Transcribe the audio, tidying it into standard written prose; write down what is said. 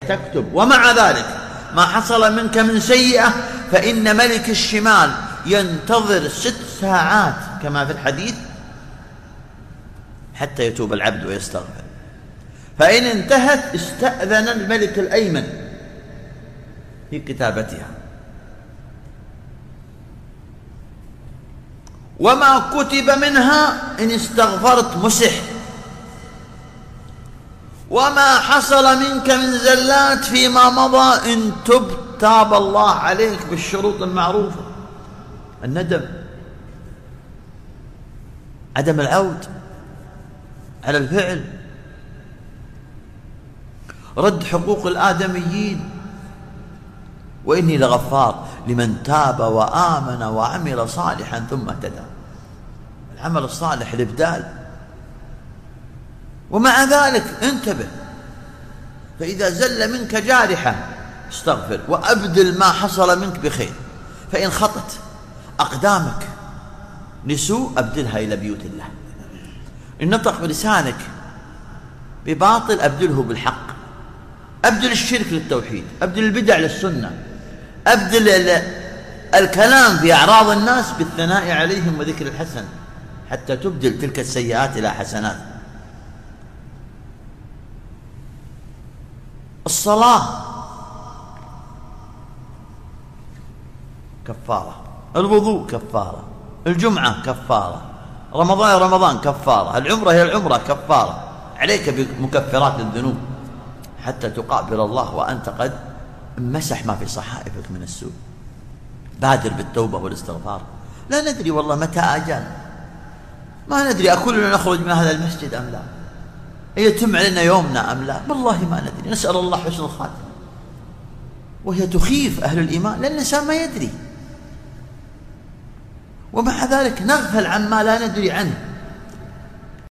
تكتب. ومع ذلك ما حصل منك من سيئة فإن ملك الشمال ينتظر 6 ساعات كما في الحديث حتى يتوب العبد ويستغفر، فإن انتهت استأذن الملك الأيمن في كتابتها، وما كتب منها إن استغفرت مسح، وما حصل منك من زلات فيما مضى إن تبت تاب الله عليك بالشروط المعروفة: الندم، عدم العود على الفعل، رد حقوق الآدميين، وإني لغفار لمن تاب وآمن وعمل صالحا ثم اهتدى. العمل الصالح الإبدال. ومع ذلك انتبه، فإذا زل منك جارحة استغفر وأبدل ما حصل منك بخير، فإن خطت أقدامك لسوء أبدلها إلى بيوت الله، إن نطق بلسانك بباطل أبدله بالحق، أبدل الشرك للتوحيد، أبدل البدع للسنة، أبدل الكلام في أعراض الناس بالثناء عليهم وذكر الحسن، حتى تبدل تلك السيئات إلى حسنات. الصلاة كفارة، الوضوء كفارة، الجمعة كفارة، رمضان رمضان كفارة، العمرة هي العمرة كفارة. عليك بمكفرات الذنوب حتى تقابل الله وأنت قد مسح ما في صحائفك من السوء. بادر بالتوبة والاستغفار. لا ندري والله متى أجل، ما ندري أكلنا نخرج من هذا المسجد أم لا، يتم علينا يومنا أم لا، والله ما ندري. نسأل الله حسن الخاتمة. وهي تخيف أهل الإيمان لأن الإنسان ما يدري، ومع ذلك نغفل عما لا ندري عنه.